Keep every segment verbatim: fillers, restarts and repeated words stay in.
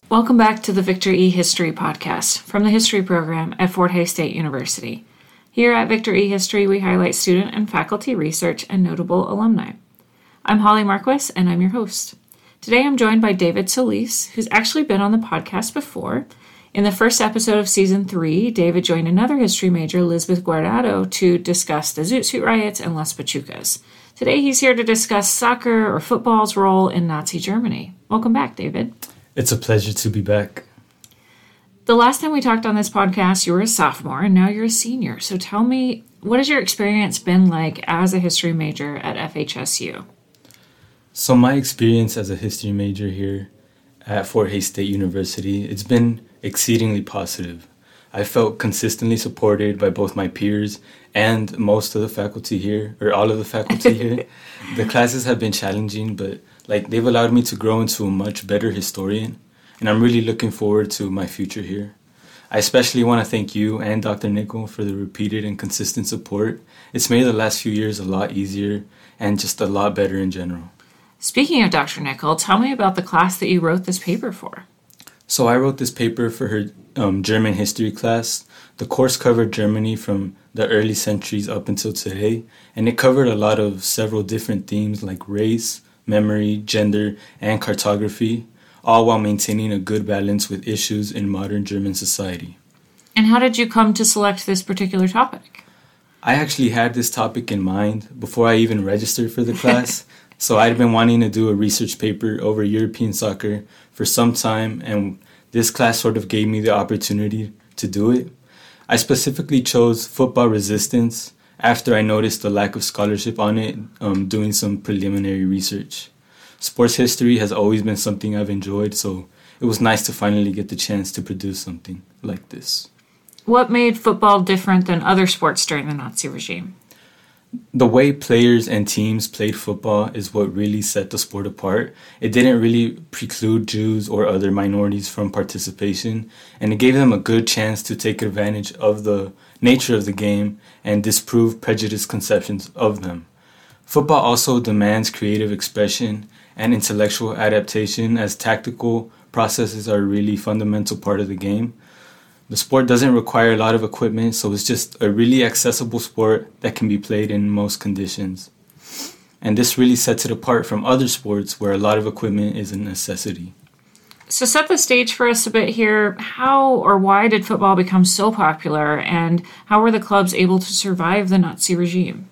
Welcome back to the Victor E. History Podcast from the History Program at Fort Hays State University. Here at Victor E. History, we highlight student and faculty research and notable alumni. I'm Holly Marquis, and I'm your host. Today I'm joined by David Solis, who's actually been on the podcast before. In the first episode of Season three, David joined another history major, Elizabeth Guardado, to discuss the Zoot Suit riots and Las Pachucas. Today he's here to discuss soccer or football's role in Nazi Germany. Welcome back, David. It's a pleasure to be back. The last time we talked on this podcast, you were a sophomore, and now you're a senior. So tell me, what has your experience been like as a history major at F H S U? So my experience as a history major here at Fort Hays State University, it's been exceedingly positive. I felt consistently supported by both my peers and most of the faculty here, or all of the faculty here. The classes have been challenging, but like they've allowed me to grow into a much better historian, and I'm really looking forward to my future here. I especially want to thank you and Doctor Nickel for the repeated and consistent support. It's made the last few years a lot easier and just a lot better in general. Speaking of Doctor Nickel, tell me about the class that you wrote this paper for. So I wrote this paper for her um, German history class. The course covered Germany from the early centuries up until today, and it covered a lot of several different themes like race, memory, gender, and cartography, all while maintaining a good balance with issues in modern German society. And how did you come to select this particular topic? I actually had this topic in mind before I even registered for the class. So I'd been wanting to do a research paper over European soccer for some time, and this class sort of gave me the opportunity to do it. I specifically chose football resistance after I noticed the lack of scholarship on it, um, doing some preliminary research. Sports history has always been something I've enjoyed, so it was nice to finally get the chance to produce something like this. What made football different than other sports during the Nazi regime? The way players and teams played football is what really set the sport apart. It didn't really preclude Jews or other minorities from participation, and it gave them a good chance to take advantage of the nature of the game and disprove prejudiced conceptions of them. Football also demands creative expression and intellectual adaptation, as tactical processes are a really fundamental part of the game. The sport doesn't require a lot of equipment, so it's just a really accessible sport that can be played in most conditions. And this really sets it apart from other sports where a lot of equipment is a necessity. So set the stage for us a bit here. How or why did football become so popular, and how were the clubs able to survive the Nazi regime?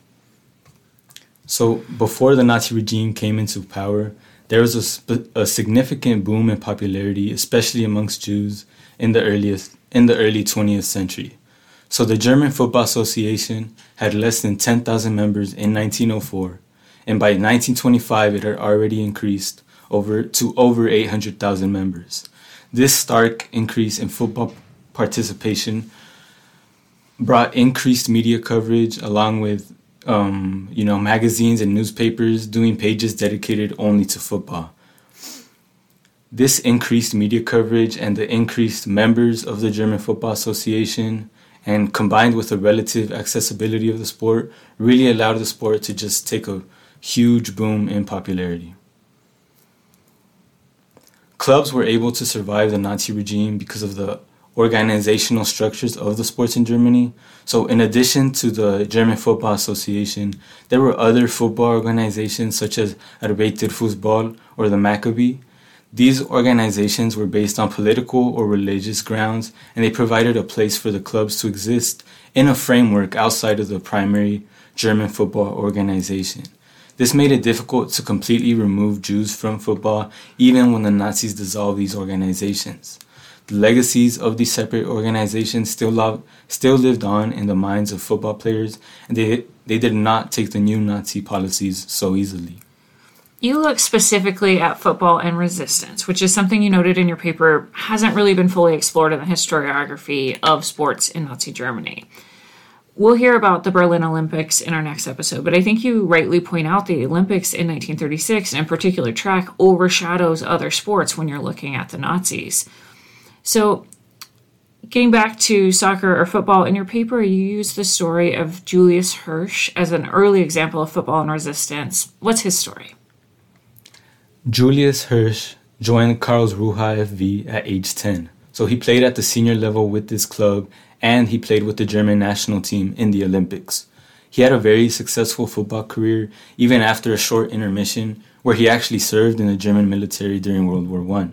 So before the Nazi regime came into power, there was a, sp- a significant boom in popularity, especially amongst Jews, in the earliest in the early twentieth century. So the German Football Association had less than ten thousand members in nineteen oh four, and by nineteen twenty-five it had already increased over to over eight hundred thousand members. This stark increase in football participation brought increased media coverage, along with um, you know magazines and newspapers doing pages dedicated only to football. This increased media coverage and the increased members of the German Football Association, and combined with the relative accessibility of the sport, really allowed the sport to just take a huge boom in popularity. Clubs were able to survive the Nazi regime because of the organizational structures of the sports in Germany. So in addition to the German Football Association, there were other football organizations such as Arbeiter Fußball or the Maccabi. These organizations were based on political or religious grounds, and they provided a place for the clubs to exist in a framework outside of the primary German football organization. This made it difficult to completely remove Jews from football, even when the Nazis dissolved these organizations. The legacies of these separate organizations still, lo- still lived on in the minds of football players, and they, they did not take the new Nazi policies so easily. You look specifically at football and resistance, which is something you noted in your paper hasn't really been fully explored in the historiography of sports in Nazi Germany. We'll hear about the Berlin Olympics in our next episode, but I think you rightly point out the Olympics in nineteen thirty-six, and in particular track, overshadows other sports when you're looking at the Nazis. So, getting back to soccer or football, in your paper you use the story of Julius Hirsch as an early example of football and resistance. What's his story? Julius Hirsch joined Karlsruhe F V at age ten. So he played at the senior level with this club, and he played with the German national team in the Olympics. He had a very successful football career, even after a short intermission, where he actually served in the German military during World War One.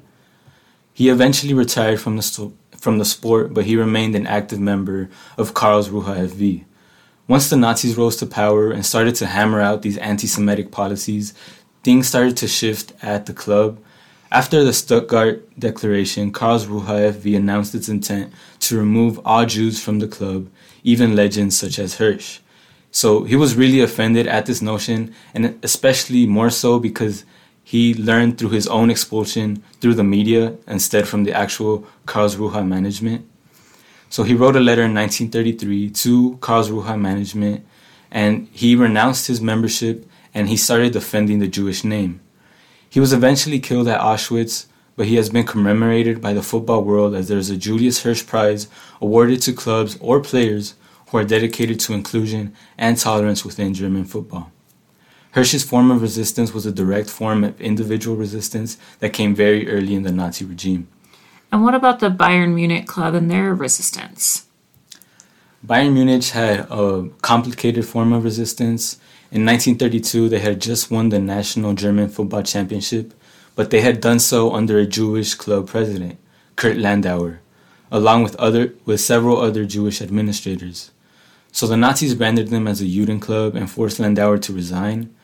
He eventually retired from the, sto- from the sport, but he remained an active member of Karlsruhe F V. Once the Nazis rose to power and started to hammer out these anti-Semitic policies, things started to shift at the club. After the Stuttgart Declaration, Karlsruhe F V announced its intent to remove all Jews from the club, even legends such as Hirsch. So he was really offended at this notion, and especially more so because he learned through his own expulsion through the media instead from the actual Karlsruhe management. So he wrote a letter in nineteen thirty-three to Karlsruhe management, and he renounced his membership and he started defending the Jewish name. He was eventually killed at Auschwitz, but he has been commemorated by the football world as there is a Julius Hirsch Prize awarded to clubs or players who are dedicated to inclusion and tolerance within German football. Hirsch's form of resistance was a direct form of individual resistance that came very early in the Nazi regime. And what about the Bayern Munich club and their resistance? Bayern Munich had a complicated form of resistance. In nineteen thirty-two, they had just won the National German Football Championship, but they had done so under a Jewish club president, Kurt Landauer, along with other with several other Jewish administrators. So the Nazis branded them as a Juden club and forced Landauer to resign.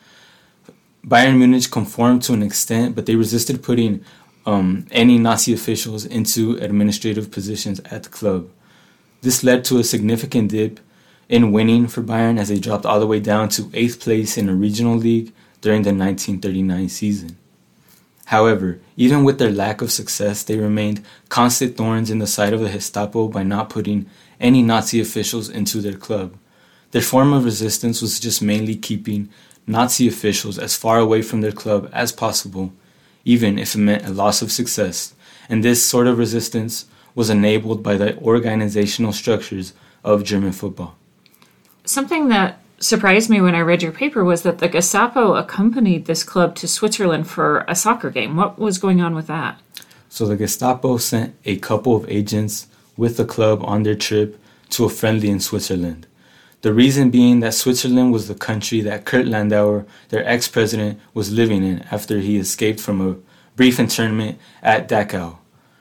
Bayern Munich conformed to an extent, but they resisted putting um, any Nazi officials into administrative positions at the club. This led to a significant dip in winning for Bayern as they dropped all the way down to eighth place in a regional league during the nineteen thirty-nine season. However, even with their lack of success, they remained constant thorns in the side of the Gestapo by not putting any Nazi officials into their club. Their form of resistance was just mainly keeping Nazi officials as far away from their club as possible, even if it meant a loss of success, and this sort of resistance was enabled by the organizational structures of German football. Something that surprised me when I read your paper was that the Gestapo accompanied this club to Switzerland for a soccer game. What was going on with that? So the Gestapo sent a couple of agents with the club on their trip to a friendly in Switzerland. The reason being that Switzerland was the country that Kurt Landauer, their ex-president, was living in after he escaped from a brief internment at Dachau.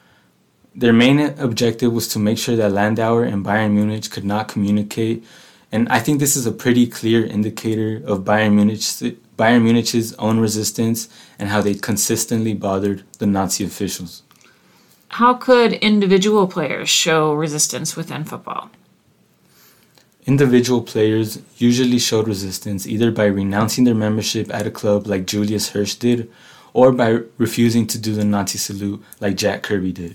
Their main objective was to make sure that Landauer and Bayern Munich could not communicate, and I think this is a pretty clear indicator of Bayern Munich's, Bayern Munich's own resistance and how they consistently bothered the Nazi officials. How could individual players show resistance within football? Individual players usually showed resistance either by renouncing their membership at a club like Julius Hirsch did, or by refusing to do the Nazi salute like Jack Kirby did.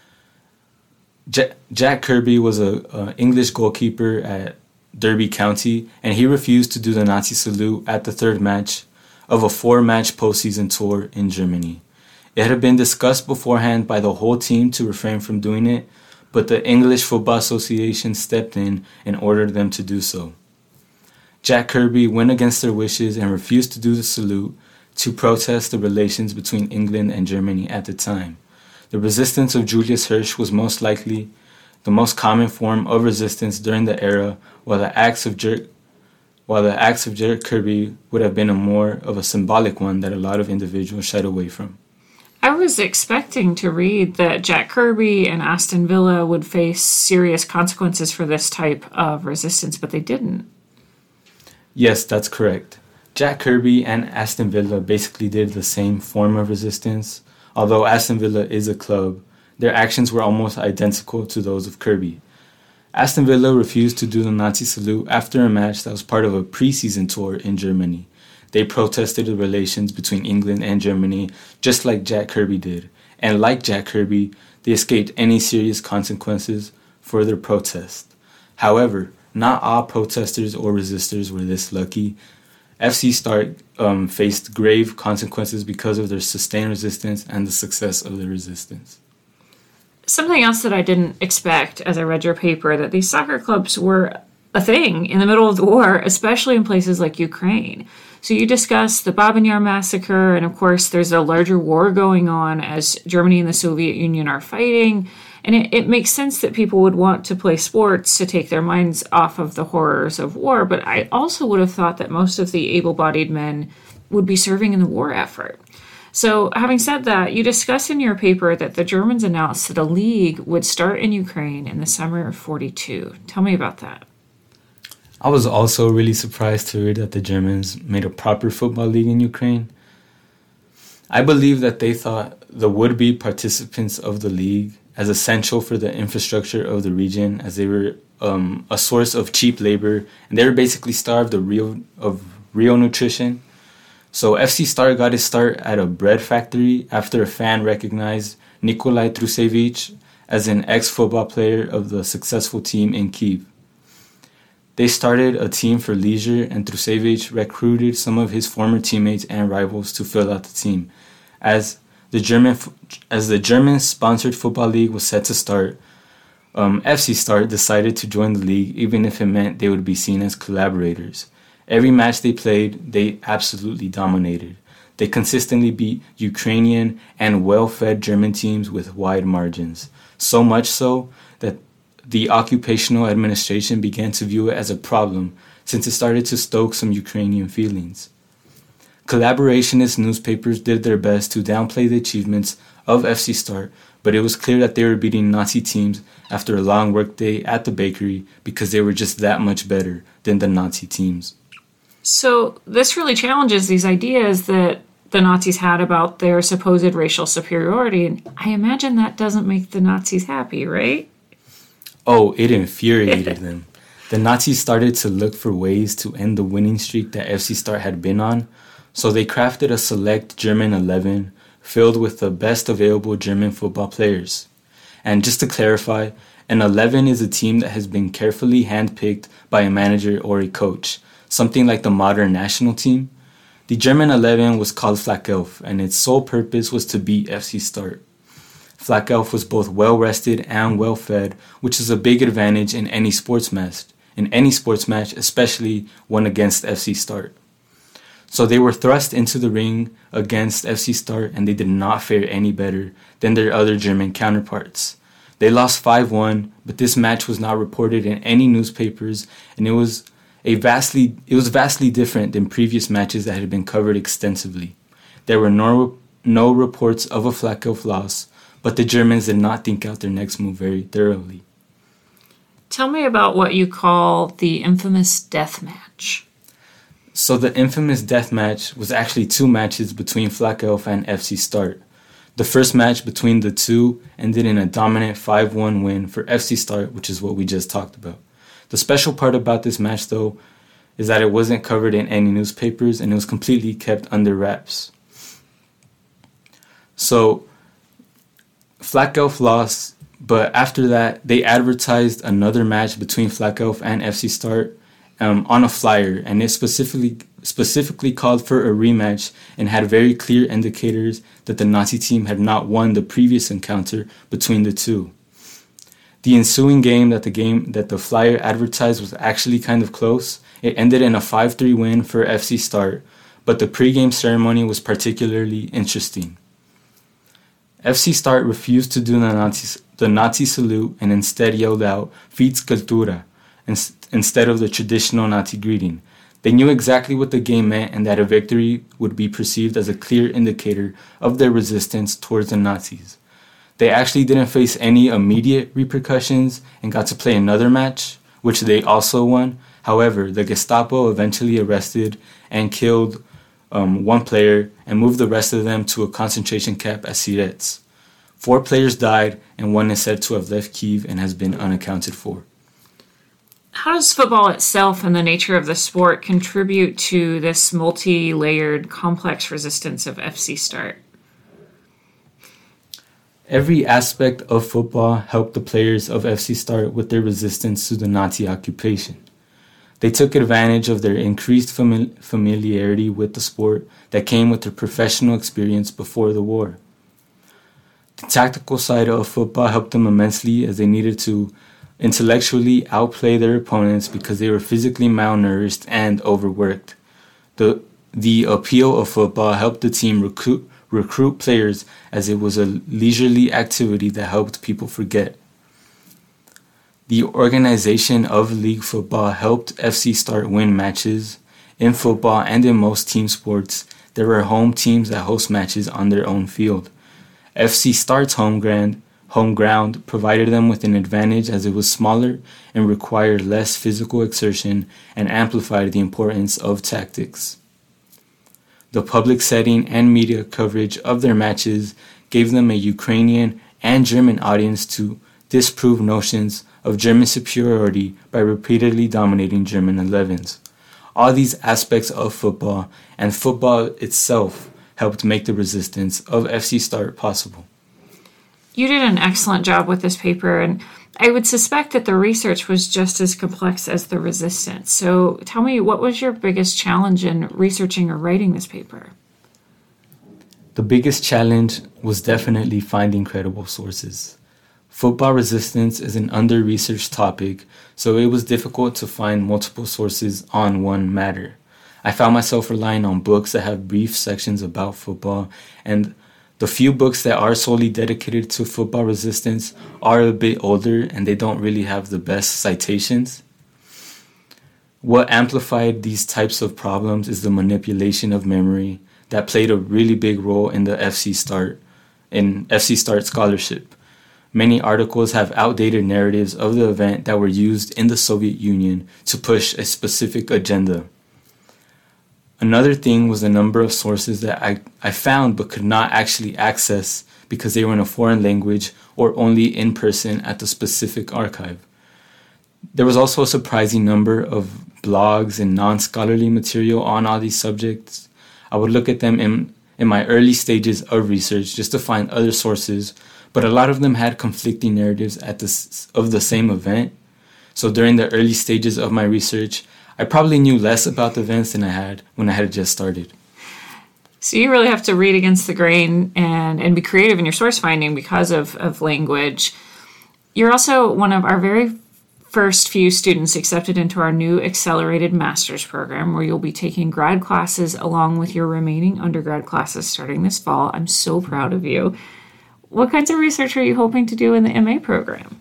J- Jack Kirby was an English goalkeeper at Derby County, and he refused to do the Nazi salute at the third match of a four-match postseason tour in Germany. It had been discussed beforehand by the whole team to refrain from doing it, but the English Football Association stepped in and ordered them to do so. Jack Kirby went against their wishes and refused to do the salute to protest the relations between England and Germany at the time. The resistance of Julius Hirsch was most likely the most common form of resistance during the era, while the acts of Jack, while the acts of Jack Kirby would have been a more of a symbolic one that a lot of individuals shied away from. I was expecting to read that Jack Kirby and Aston Villa would face serious consequences for this type of resistance, but they didn't. Yes, that's correct. Jack Kirby and Aston Villa basically did the same form of resistance. Although Aston Villa is a club, their actions were almost identical to those of Kirby. Aston Villa refused to do the Nazi salute after a match that was part of a preseason tour in Germany. They protested the relations between England and Germany, just like Jack Kirby did. And like Jack Kirby, they escaped any serious consequences for their protest. However, not all protesters or resistors were this lucky. F C Start um, faced grave consequences because of their sustained resistance and the success of their resistance. Something else that I didn't expect as I read your paper, that these soccer clubs were a thing in the middle of the war, especially in places like Ukraine. So you discuss the Babin massacre, and of course there's a larger war going on as Germany and the Soviet Union are fighting. And it, it makes sense that people would want to play sports to take their minds off of the horrors of war. But I also would have thought that most of the able-bodied men would be serving in the war effort. So having said that, you discuss in your paper that the Germans announced that a league would start in Ukraine in the summer of forty-two. Tell me about that. I was also really surprised to read that the Germans made a proper football league in Ukraine. I believe that they thought the would-be participants of the league as essential for the infrastructure of the region, as they were um, a source of cheap labor, and they were basically starved of real, of real nutrition. So F C Start got his start at a bread factory after a fan recognized Nikolai Trusevich as an ex-football player of the successful team in Kyiv. They started a team for leisure, and Trusevich recruited some of his former teammates and rivals to fill out the team. As the German as the German-sponsored football league was set to start, um, F C Start decided to join the league, even if it meant they would be seen as collaborators. Every match they played, they absolutely dominated. They consistently beat Ukrainian and well-fed German teams with wide margins. So much so that the occupational administration began to view it as a problem, since it started to stoke some Ukrainian feelings. Collaborationist newspapers did their best to downplay the achievements of F C Start, but it was clear that they were beating Nazi teams after a long workday at the bakery because they were just that much better than the Nazi teams. So this really challenges these ideas that the Nazis had about their supposed racial superiority, and I imagine that doesn't make the Nazis happy, right? Oh, it infuriated them. The Nazis started to look for ways to end the winning streak that F C Start had been on, so they crafted a select German eleven filled with the best available German football players. And just to clarify, an eleven is a team that has been carefully handpicked by a manager or a coach, something like the modern national team. The German eleven was called Flak Elf, and its sole purpose was to beat F C Start. Flak Elf was both well-rested and well-fed, which is a big advantage in any sports match, in any sports match, especially one against F C Start. So they were thrust into the ring against F C Start, and they did not fare any better than their other German counterparts. They lost five one, but this match was not reported in any newspapers, and it was a vastly it was vastly different than previous matches that had been covered extensively. There were no no reports of a Flak Elf loss, but the Germans did not think out their next move very thoroughly. Tell me about what you call the infamous death match. So the infamous death match was actually two matches between Flak Elf and F C Start. The first match between the two ended in a dominant five one win for F C Start, which is what we just talked about. The special part about this match, though, is that it wasn't covered in any newspapers and it was completely kept under wraps. So, Flak Elf lost, but after that, they advertised another match between Flak Elf and F C Start um, on a flyer, and it specifically specifically called for a rematch and had very clear indicators that the Nazi team had not won the previous encounter between the two. The ensuing game that the game that the flyer advertised was actually kind of close. It ended in a five three win for F C Start, but the pregame ceremony was particularly interesting. F C Start refused to do the Nazi, the Nazi salute and instead yelled out "Fitz Kultura" instead of the traditional Nazi greeting. They knew exactly what the game meant and that a victory would be perceived as a clear indicator of their resistance towards the Nazis. They actually didn't face any immediate repercussions and got to play another match, which they also won. However, the Gestapo eventually arrested and killed um, one player and moved the rest of them to a concentration camp at Sirets. Four players died, and one is said to have left Kyiv and has been unaccounted for. How does football itself and the nature of the sport contribute to this multi-layered, complex resistance of F C Start? Every aspect of football helped the players of F C Start with their resistance to the Nazi occupation. They took advantage of their increased famili- familiarity with the sport that came with their professional experience before the war. The tactical side of football helped them immensely as they needed to intellectually outplay their opponents because they were physically malnourished and overworked. The the appeal of football helped the team recruit, recruit players as it was a leisurely activity that helped people forget. The organization of league football helped F C Start win matches. In football and in most team sports, there were home teams that host matches on their own field. F C Start's home ground, home ground provided them with an advantage as it was smaller and required less physical exertion and amplified the importance of tactics. The public setting and media coverage of their matches gave them a Ukrainian and German audience to disprove notions of German superiority by repeatedly dominating German elevens. All these aspects of football and football itself helped make the resistance of F C Start possible. You did an excellent job with this paper, and I would suspect that the research was just as complex as the resistance. So tell me, what was your biggest challenge in researching or writing this paper? The biggest challenge was definitely finding credible sources. Football resistance is an under-researched topic, so it was difficult to find multiple sources on one matter. I found myself relying on books that have brief sections about football, and the few books that are solely dedicated to football resistance are a bit older and they don't really have the best citations. What amplified these types of problems is the manipulation of memory that played a really big role in the F C Start, in F C Start scholarship. Many articles have outdated narratives of the event that were used in the Soviet Union to push a specific agenda. Another thing was the number of sources that I, I found but could not actually access because they were in a foreign language or only in person at the specific archive. There was also a surprising number of blogs and non-scholarly material on all these subjects. I would look at them in, in my early stages of research just to find other sources, but a lot of them had conflicting narratives at the, of the same event. So during the early stages of my research, I probably knew less about the events than I had when I had just started. So you really have to read against the grain and, and be creative in your source finding because of, of language. You're also one of our very first few students accepted into our new accelerated master's program, where you'll be taking grad classes along with your remaining undergrad classes starting this fall. I'm so proud of you. What kinds of research are you hoping to do in the M A program?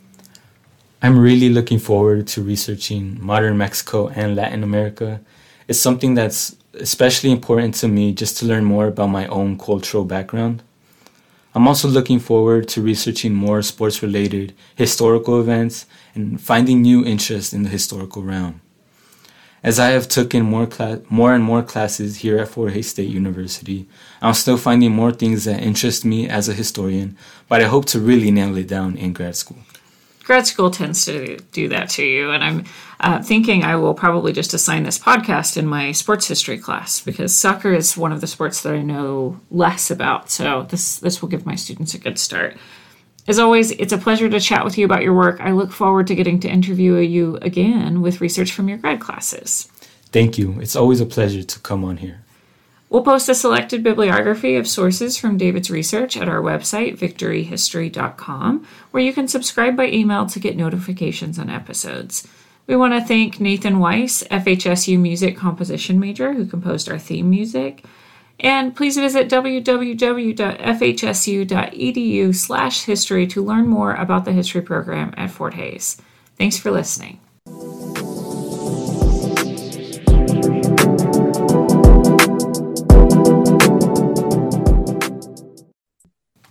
I'm really looking forward to researching modern Mexico and Latin America. It's something that's especially important to me just to learn more about my own cultural background. I'm also looking forward to researching more sports-related historical events and finding new interests in the historical realm. As I have taken more class, more and more classes here at Fort Hays State University, I'm still finding more things that interest me as a historian, but I hope to really nail it down in grad school. Grad school tends to do that to you, and I'm uh, thinking I will probably just assign this podcast in my sports history class because soccer is one of the sports that I know less about, so this, this will give my students a good start. As always, it's a pleasure to chat with you about your work. I look forward to getting to interview you again with research from your grad classes. Thank you. It's always a pleasure to come on here. We'll post a selected bibliography of sources from David's research at our website, victory history dot com, where you can subscribe by email to get notifications on episodes. We want to thank Nathan Weiss, F H S U music composition major, who composed our theme music. And please visit w w w dot f h s u dot e d u slash history to learn more about the history program at Fort Hays. Thanks for listening.